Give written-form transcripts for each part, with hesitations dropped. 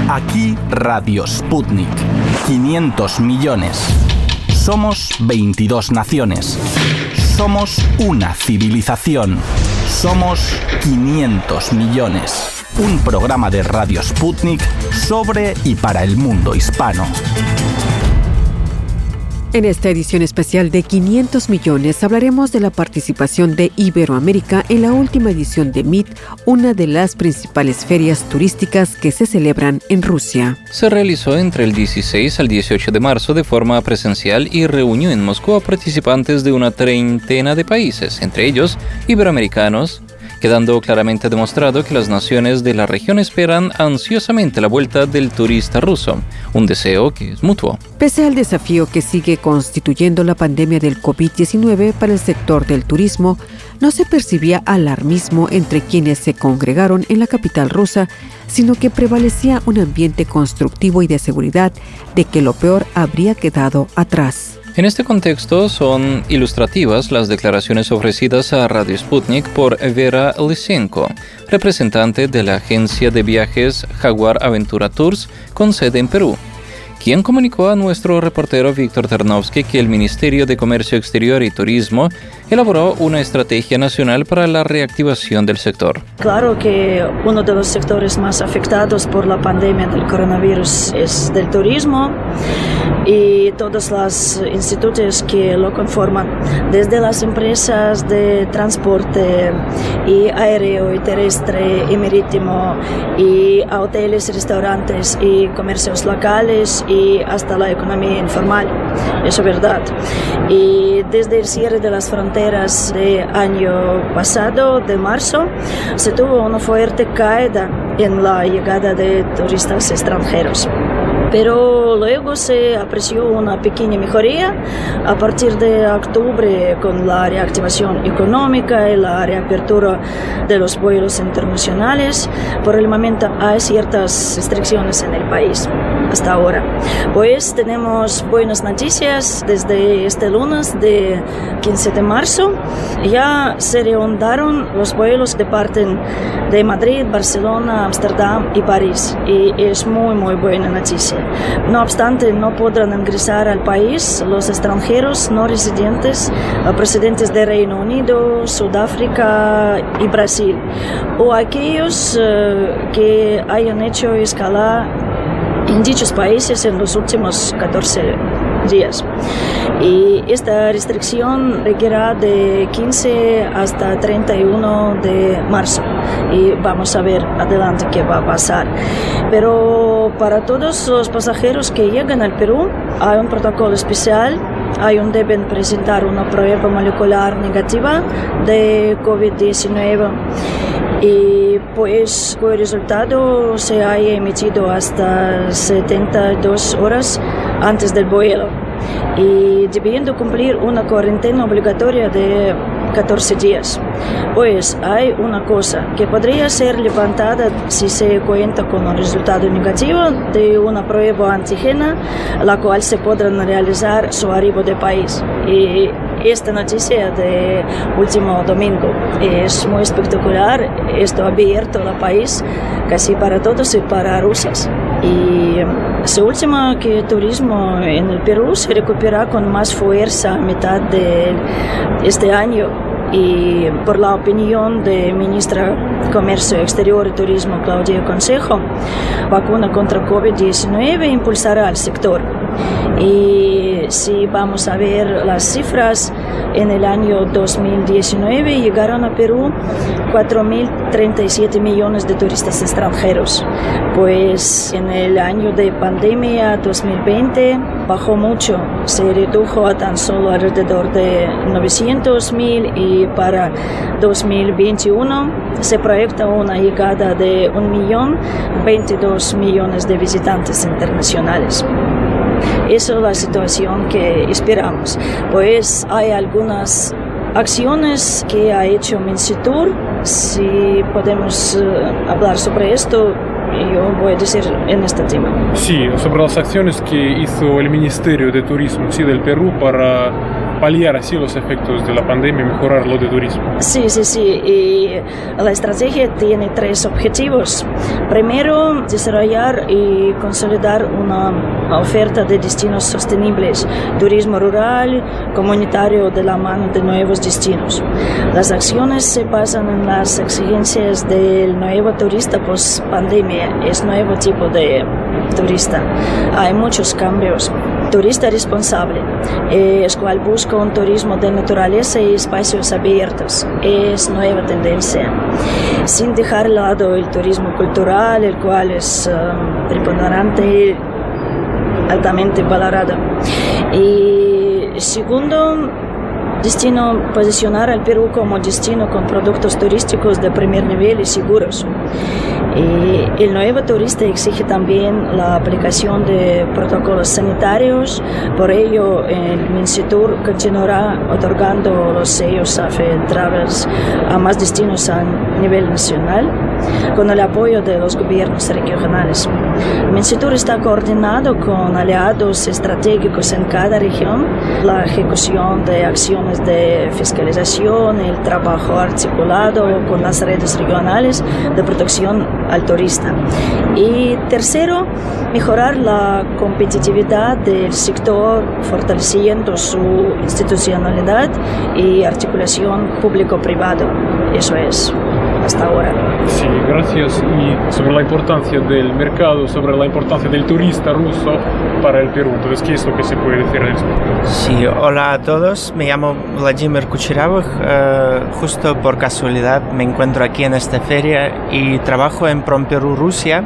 Aquí Radio Sputnik. 500 millones. Somos 22 naciones. Somos una civilización. Somos 500 millones. Un programa de Radio Sputnik sobre y para el mundo hispano. En esta edición especial de 500 millones hablaremos de la participación de Iberoamérica en la última edición de MIT, una de las principales ferias turísticas que se celebran en Rusia. Se realizó entre el 16 al 18 de marzo de forma presencial y reunió en Moscú a participantes de una treintena de países, entre ellos iberoamericanos, quedando claramente demostrado que las naciones de la región esperan ansiosamente la vuelta del turista ruso, un deseo que es mutuo. Pese al desafío que sigue constituyendo la pandemia del COVID-19 para el sector del turismo, no se percibía alarmismo entre quienes se congregaron en la capital rusa, sino que prevalecía un ambiente constructivo y de seguridad de que lo peor habría quedado atrás. En este contexto son ilustrativas las declaraciones ofrecidas a Radio Sputnik por Vera Lysenko, representante de la agencia de viajes Jaguar Aventura Tours con sede en Perú, quien comunicó a nuestro reportero Víctor Ternovsky que el Ministerio de Comercio Exterior y Turismo elaboró una estrategia nacional para la reactivación del sector. Claro que uno de los sectores más afectados por la pandemia del coronavirus es del turismo y todos los institutos que lo conforman, desde las empresas de transporte y aéreo y terrestre y marítimo y a hoteles, restaurantes y comercios locales y hasta la economía informal, eso es verdad. Y desde el cierre de las fronteras del año pasado, de marzo, se tuvo una fuerte caída en la llegada de turistas extranjeros. Pero luego se apreció una pequeña mejoría a partir de octubre con la reactivación económica y la reapertura de los vuelos internacionales. Por el momento hay ciertas restricciones en el país hasta ahora. Pues tenemos buenas noticias desde este lunes de 15 de marzo. Ya se reanudaron los vuelos que parten de Madrid, Barcelona, Ámsterdam y París. Y es muy buena noticia. No obstante, no podrán ingresar al país los extranjeros no residentes procedentes de Reino Unido, Sudáfrica y Brasil, o aquellos que hayan hecho escala en dichos países en los últimos 14 días. Y esta restricción requerirá de 15 hasta 31 de marzo. Y vamos a ver adelante qué va a pasar. Pero para todos los pasajeros que llegan al Perú hay un protocolo especial. Deben presentar una prueba molecular negativa de COVID-19 y pues cuyo resultado se haya emitido hasta 72 horas antes del vuelo y debiendo cumplir una cuarentena obligatoria de 14 días. Pues hay una cosa que podría ser levantada si se cuenta con un resultado negativo de una prueba antígena, la cual se podrá realizar su arribo del país. Y esta noticia de último domingo es muy espectacular. Esto ha abierto el país casi para todos y para rusos. Y se última que el turismo en el Perú se recupera con más fuerza a mitad de este año. Y por la opinión de ministra de Comercio Exterior y Turismo Claudia Consejo, vacuna contra COVID-19 impulsará al sector. Y si vamos a ver las cifras, en el año 2019 llegaron a Perú 4.037 millones de turistas extranjeros. Pues en el año de pandemia 2020 bajó mucho, se redujo a tan solo alrededor de 900.000 y para 2021 se proyecta una llegada de 1.022 millones de visitantes internacionales. Esa es la situación que esperamos. Pues hay algunas acciones que ha hecho Minsitour. Si podemos hablar sobre esto, yo voy a decir en este tema. Sí, sobre las acciones que hizo el Ministerio de Turismo del Perú para paliar así los efectos de la pandemia y mejorar lo de turismo. Sí. Y la estrategia tiene 3 objetivos. Primero, desarrollar y consolidar una oferta de destinos sostenibles, turismo rural, comunitario de la mano de nuevos destinos. Las acciones se basan en las exigencias del nuevo turista post-pandemia. Es nuevo tipo de turista. Hay muchos cambios. Turista responsable, es cual busca un turismo de naturaleza y espacios abiertos. Es nueva tendencia. Sin dejar de lado el turismo cultural, el cual es preponderante, altamente valorado. Y segundo, posicionar al Perú como destino con productos turísticos de primer nivel y seguros. Y el nuevo turista exige también la aplicación de protocolos sanitarios. Por ello, el Minsur continuará otorgando los sellos AFE Travels a más destinos a nivel nacional, con el apoyo de los gobiernos regionales. El Minsur está coordinado con aliados estratégicos en cada región, la ejecución de acciones de fiscalización, el trabajo articulado con las redes regionales de protección al turista. Y tercero, mejorar la competitividad del sector, fortaleciendo su institucionalidad y articulación público-privado. Eso es hasta ahora. Sí, gracias. Y sobre la importancia del mercado, sobre la importancia del turista ruso para el Perú. Entonces, ¿qué es lo que se puede decir de esto? Sí, hola a todos. Me llamo Vladimir Kucheravich. Justo por casualidad me encuentro aquí en esta feria y trabajo en PromPerú, Rusia.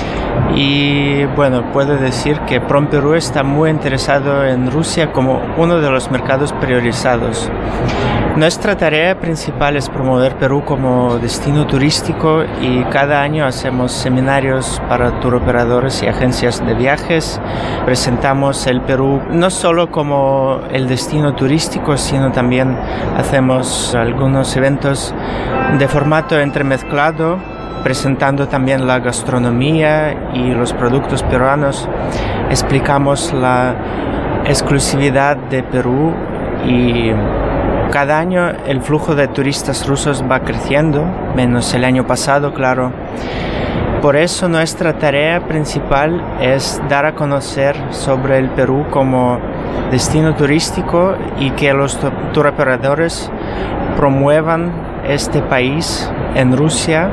Y bueno, puedo decir que PromPerú está muy interesado en Rusia como uno de los mercados priorizados. Nuestra tarea principal es promover Perú como destino turístico y cada año hacemos seminarios para turoperadores y agencias de viajes. Presentamos el Perú no solo como el destino turístico, sino también hacemos algunos eventos de formato entremezclado, presentando también la gastronomía y los productos peruanos. Explicamos la exclusividad de Perú y cada año el flujo de turistas rusos va creciendo, menos el año pasado, claro. Por eso nuestra tarea principal es dar a conocer sobre el Perú como destino turístico y que los turoperadores promuevan este país en Rusia.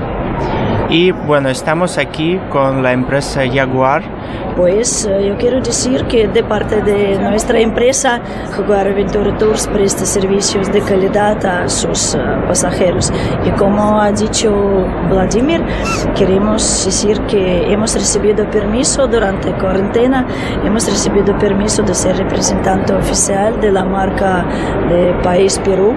Y bueno, estamos aquí con la empresa Jaguar. Pues yo quiero decir que de parte de nuestra empresa, Jaguar Aventura Tours presta servicios de calidad a sus pasajeros. Y como ha dicho Vladimir, queremos decir que hemos recibido permiso durante cuarentena, hemos recibido permiso de ser representante oficial de la marca de país Perú.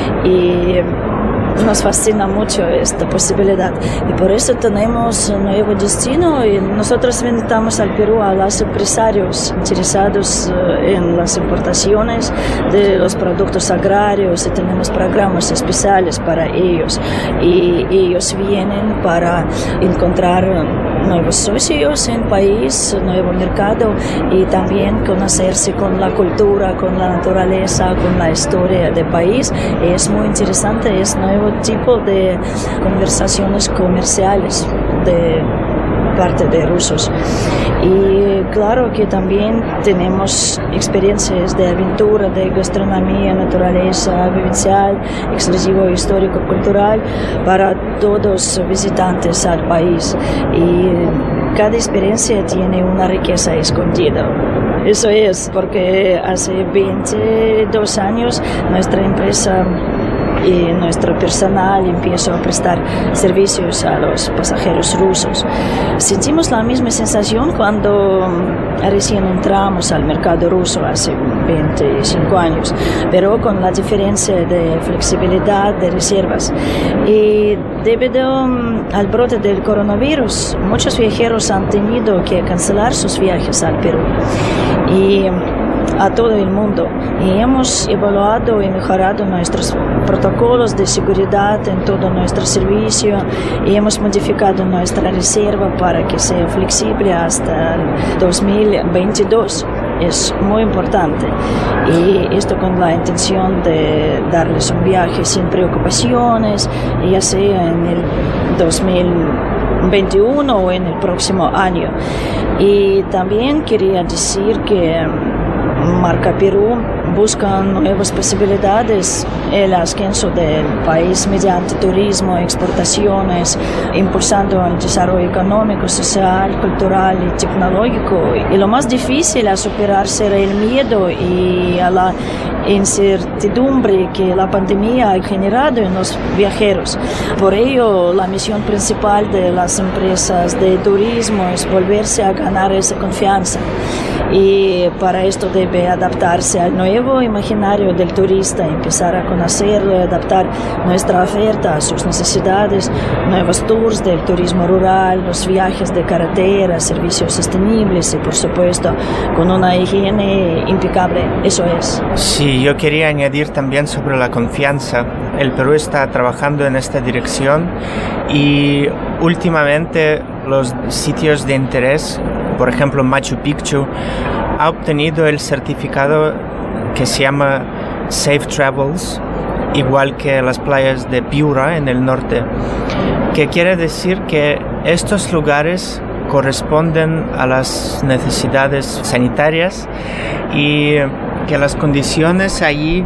Y nos fascina mucho esta posibilidad y por eso tenemos un nuevo destino y nosotros invitamos al Perú a los empresarios interesados en las importaciones de los productos agrarios y tenemos programas especiales para ellos y ellos vienen para encontrar nuevos socios en el país, nuevo mercado y también conocerse con la cultura, con la naturaleza, con la historia del país. Es muy interesante, es nuevo tipo de conversaciones comerciales de parte de rusos. Y claro que también tenemos experiencias de aventura, de gastronomía, naturaleza, vivencial, exclusivo histórico-cultural para todos los visitantes al país. Y cada experiencia tiene una riqueza escondida. Eso es porque hace 22 años nuestra empresa y nuestro personal empezó a prestar servicios a los pasajeros rusos. Sentimos la misma sensación cuando recién entramos al mercado ruso hace 25 años, pero con la diferencia de flexibilidad de reservas. Y debido al brote del coronavirus, muchos viajeros han tenido que cancelar sus viajes al Perú y a todo el mundo. Y hemos evaluado y mejorado nuestros protocolos de seguridad en todo nuestro servicio y hemos modificado nuestra reserva para que sea flexible hasta el 2022. es muy importante. Y esto con la intención de darles un viaje sin preocupaciones, ya sea en el 2021 o en el próximo año. Y también quería decir que Marca Perú busca nuevas posibilidades, el ascenso del país mediante turismo, exportaciones, impulsando el desarrollo económico, social, cultural y tecnológico. Y lo más difícil es superar el miedo y a la incertidumbre que la pandemia ha generado en los viajeros. Por ello, la misión principal de las empresas de turismo es volverse a ganar esa confianza. Y para esto debe adaptarse al nuevo imaginario del turista, empezar a conocerlo y adaptar nuestra oferta a sus necesidades, nuevos tours del turismo rural, los viajes de carretera, servicios sostenibles y por supuesto con una higiene impecable. Eso es. Sí, yo quería añadir también sobre la confianza. El Perú está trabajando en esta dirección y últimamente los sitios de interés, por ejemplo Machu Picchu, ha obtenido el certificado que se llama Safe Travels, igual que las playas de Piura en el norte, que quiere decir que estos lugares corresponden a las necesidades sanitarias y que las condiciones allí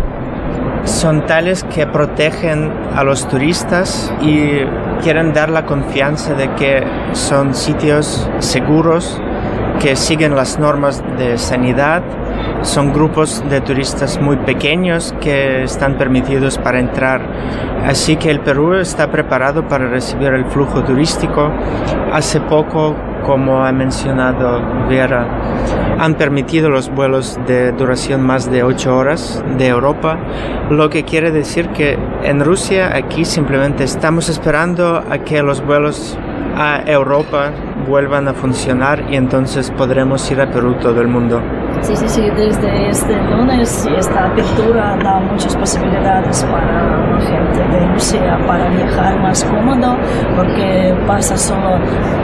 son tales que protegen a los turistas y quieren dar la confianza de que son sitios seguros, que siguen las normas de sanidad. Son grupos de turistas muy pequeños que están permitidos para entrar. Así que el Perú está preparado para recibir el flujo turístico. Hace poco, como ha mencionado Vera, han permitido los vuelos de duración más de 8 horas de Europa, lo que quiere decir que en Rusia aquí simplemente estamos esperando a que los vuelos a Europa vuelvan a funcionar y entonces podremos ir a Perú todo el mundo. Sí, desde este lunes esta apertura da muchas posibilidades para la gente de Rusia para viajar más cómodo, porque pasa solo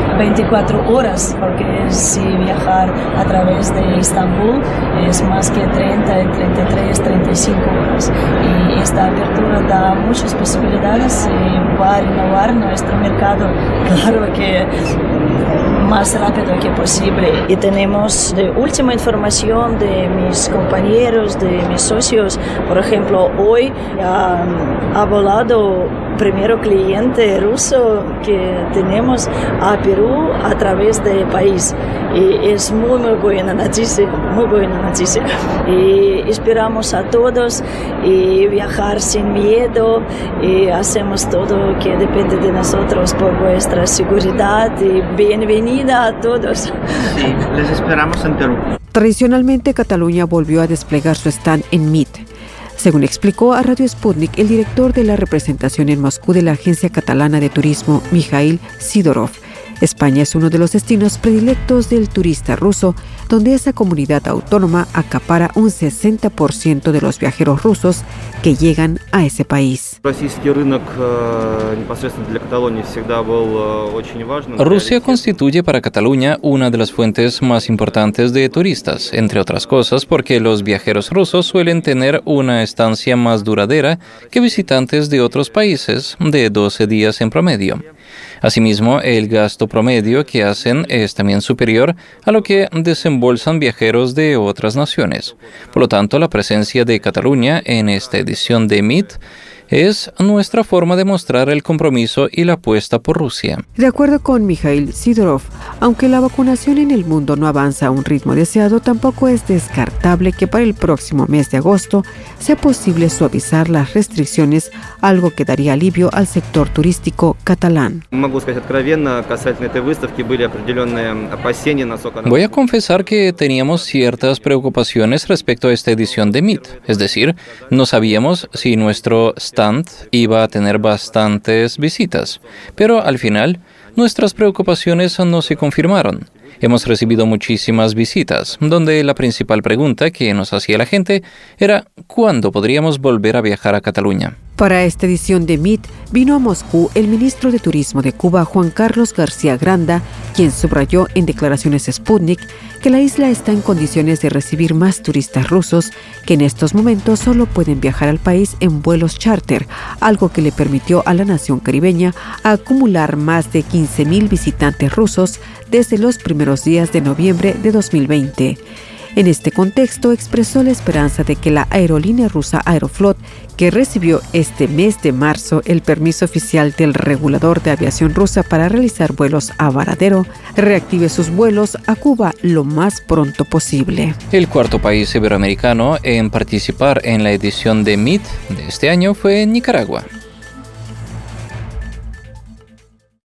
24 horas, porque si viajar a través de Estambul es más que 30, 33, 35 horas. Y esta apertura da muchas posibilidades y va a renovar nuestro mercado, claro que más rápido que posible. Y tenemos de última información de mis compañeros, de mis socios. Por ejemplo, hoy ha volado primero cliente ruso que tenemos a Perú a través del país. Y es muy buena noticia, muy buena noticia. Y esperamos a todos y viajar sin miedo y hacemos todo que depende de nosotros por vuestra seguridad y bienvenida a todos. Sí, les esperamos en Perú. Tradicionalmente, Cataluña volvió a desplegar su stand en MIT. Según explicó a Radio Sputnik el director de la representación en Moscú de la Agencia Catalana de Turismo, Mikhail Sidorov, España es uno de los destinos predilectos del turista ruso, donde esa comunidad autónoma acapara un 60% de los viajeros rusos que llegan a ese país. Rusia constituye para Cataluña una de las fuentes más importantes de turistas, entre otras cosas porque los viajeros rusos suelen tener una estancia más duradera que visitantes de otros países, de 12 días en promedio. Asimismo, el gasto promedio que hacen es también superior a lo que desembolsan viajeros de otras naciones. Por lo tanto, la presencia de Cataluña en esta edición de MIT es nuestra forma de mostrar el compromiso y la apuesta por Rusia. De acuerdo con Mikhail Sidorov, aunque la vacunación en el mundo no avanza a un ritmo deseado, tampoco es descartable que para el próximo mes de agosto sea posible suavizar las restricciones, algo que daría alivio al sector turístico catalán. Voy a confesar que teníamos ciertas preocupaciones respecto a esta edición de MIT, es decir, no sabíamos si nuestro stand iba a tener bastantes visitas, pero al final nuestras preocupaciones no se confirmaron. Hemos recibido muchísimas visitas, donde la principal pregunta que nos hacía la gente era ¿cuándo podríamos volver a viajar a Cataluña? Para esta edición de MIT vino a Moscú el ministro de Turismo de Cuba, Juan Carlos García Granda, quien subrayó en declaraciones Sputnik que la isla está en condiciones de recibir más turistas rusos que en estos momentos solo pueden viajar al país en vuelos charter, algo que le permitió a la nación caribeña acumular más de 15.000 visitantes rusos desde los primeros días de noviembre de 2020. En este contexto, expresó la esperanza de que la aerolínea rusa Aeroflot, que recibió este mes de marzo el permiso oficial del regulador de aviación rusa para realizar vuelos a Varadero, reactive sus vuelos a Cuba lo más pronto posible. El cuarto país iberoamericano en participar en la edición de MIT de este año fue Nicaragua.